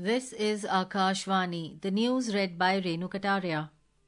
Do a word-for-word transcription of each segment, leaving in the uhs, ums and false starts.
This is Akashvani. The news read by Renu Kataria.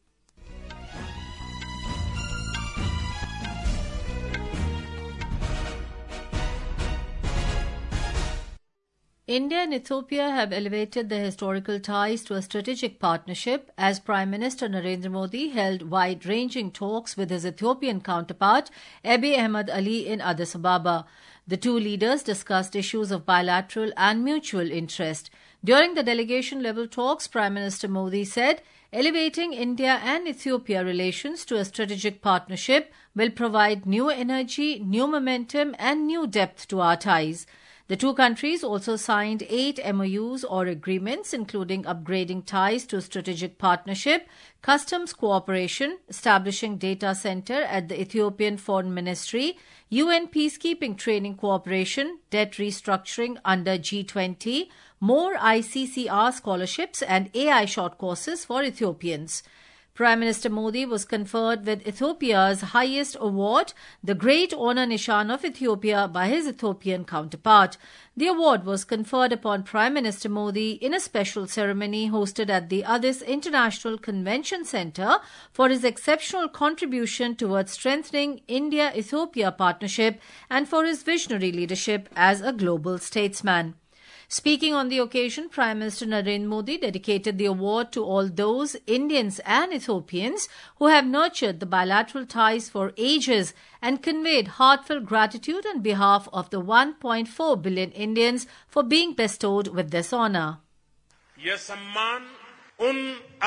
India and Ethiopia have elevated their historical ties to a strategic partnership as Prime Minister Narendra Modi held wide-ranging talks with his Ethiopian counterpart Abiy Ahmed Ali in Addis Ababa. The two leaders discussed issues of bilateral and mutual interest. During the delegation-level talks, Prime Minister Modi said, elevating India and Ethiopia relations to a strategic partnership will provide new energy, new momentum and new depth to our ties. The two countries also signed eight M O Us or agreements, including upgrading ties to strategic partnership, customs cooperation, establishing data center at the Ethiopian Foreign Ministry, U N peacekeeping training cooperation, debt restructuring under G twenty, more I C C R scholarships and A I short courses for Ethiopians. Prime Minister Modi was conferred with Ethiopia's highest award, the Great Honor Nishan of Ethiopia, by his Ethiopian counterpart. The award was conferred upon Prime Minister Modi in a special ceremony hosted at the Addis International Convention Centre for his exceptional contribution towards strengthening India-Ethiopia partnership and for his visionary leadership as a global statesman. Speaking on the occasion, Prime Minister Narendra Modi dedicated the award to all those Indians and Ethiopians who have nurtured the bilateral ties for ages and conveyed heartfelt gratitude on behalf of the one point four billion Indians for being bestowed with this honour. यह सम्मान उन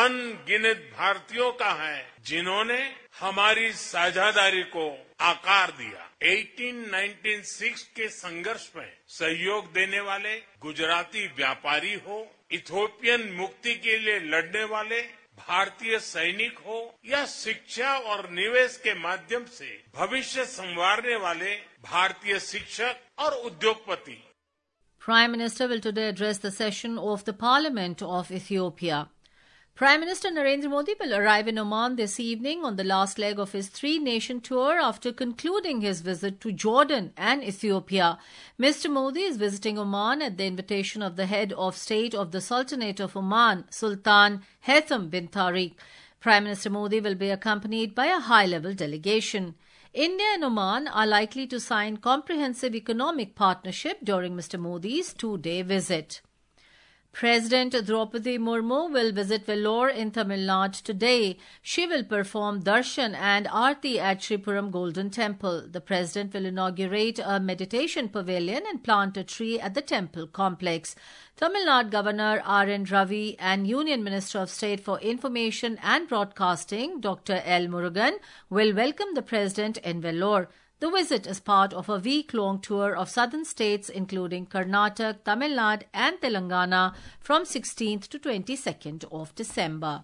अनगिनत भारतीयों का है जिन्होंने हमारी साझेदारी को आकार दिया। अठारह सौ छियानवे के संघर्ष में सहयोग देने वाले गुजराती व्यापारी हो, इथोपियन मुक्ति के लिए लड़ने वाले भारतीय सैनिक हो या शिक्षा और निवेश के माध्यम से भविष्य संवारने वाले भारतीय शिक्षक और उद्योगपति। Prime Minister will today address the session of the Parliament of Ethiopia. Prime Minister Narendra Modi will arrive in Oman this evening on the last leg of his three-nation tour after concluding his visit to Jordan and Ethiopia. Mister Modi is visiting Oman at the invitation of the head of state of the Sultanate of Oman, Sultan Haitham bin Tariq. Prime Minister Modi will be accompanied by a high-level delegation. India and Oman are likely to sign comprehensive economic partnership during Mister Modi's two-day visit. President Draupadi Murmu will visit Vellore in Tamil Nadu today. She will perform darshan and aarti at Sripuram Golden Temple. The President will inaugurate a meditation pavilion and plant a tree at the temple complex. Tamil Nadu Governor R N Ravi and Union Minister of State for Information and Broadcasting, Doctor L. Murugan, will welcome the President in Vellore. The visit is part of a week-long tour of southern states including Karnataka, Tamil Nadu and Telangana from sixteenth to twenty-second of December.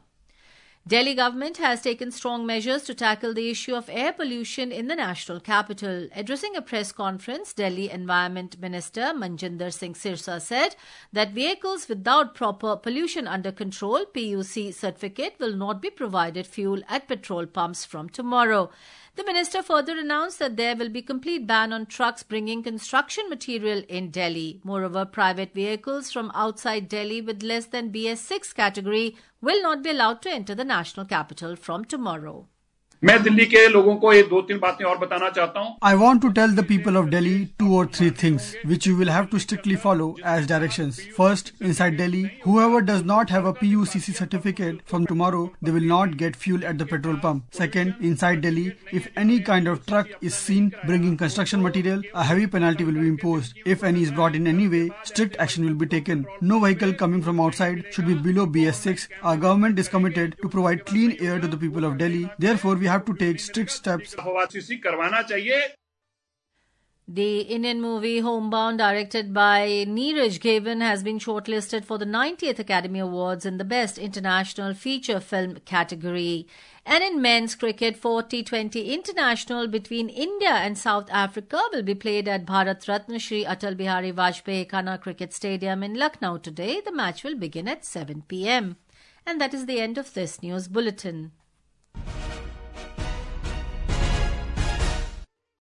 Delhi government has taken strong measures to tackle the issue of air pollution in the national capital. Addressing a press conference, Delhi Environment Minister Manjinder Singh Sirsa said that vehicles without proper pollution under control P U C certificate will not be provided fuel at petrol pumps from tomorrow. The minister further announced that there will be complete ban on trucks bringing construction material in Delhi. Moreover, private vehicles from outside Delhi with less than B S six category will not be allowed to enter the national capital from tomorrow. मैं दिल्ली के लोगों को ये दो तीन बातें और बताना चाहता हूँ. I want to tell the people of Delhi two or three things which you will have to strictly follow as directions. First, inside Delhi, whoever does not have a P U C C certificate from tomorrow, they will not get fuel at the petrol pump. Second, inside Delhi, if any kind of truck is seen bringing construction material, a heavy penalty will be imposed. If any is brought in any way, strict action will be taken. No vehicle coming from outside should be below B S six. Our government is committed to provide clean air to the people of Delhi. Therefore, we have to take strict steps. The Indian movie Homebound, directed by Neeraj Ghavan, has been shortlisted for the ninetieth Academy Awards in the Best International Feature Film category. And in men's cricket, forty twenty International between India and South Africa will be played at Bharat Ratna Shri Atal Bihari Vajpayee Khana Cricket Stadium in Lucknow today. The match will begin at seven p m And that is the end of this news bulletin.